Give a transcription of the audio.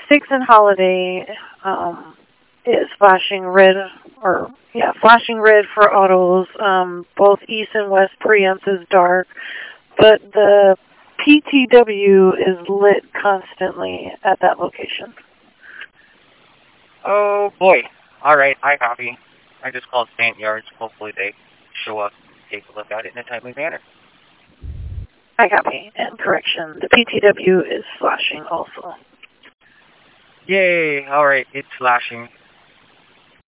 6 and Holiday is flashing red, flashing red for autos. Both east and west preamps is dark, but the PTW is lit constantly at that location. Oh boy. Alright, I copy. I just called Stant Yards. Hopefully they show up, take a look at it in a timely manner. I copy. And correction, the PTW is flashing also. Yay! Alright, it's flashing.